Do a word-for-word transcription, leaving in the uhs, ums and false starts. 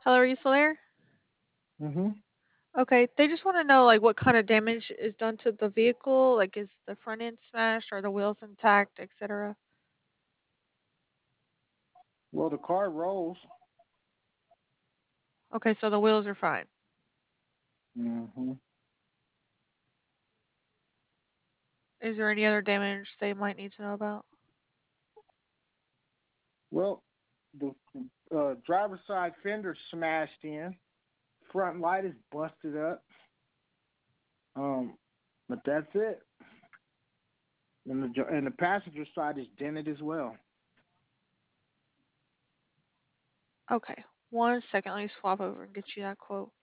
Hello, are you still there? hmm Okay, they just want to know like what kind of damage is done to the vehicle. Like, is the front end smashed? Are the wheels intact, et cetera? Well, the car rolls. Okay, so the wheels are fine. hmm Is there any other damage they might need to know about? Well, the uh, driver's side fender smashed in. Front light is busted up. Um, but that's it. And the dr- and the passenger side is dented as well. Okay, one second. Let me swap over and get you that quote.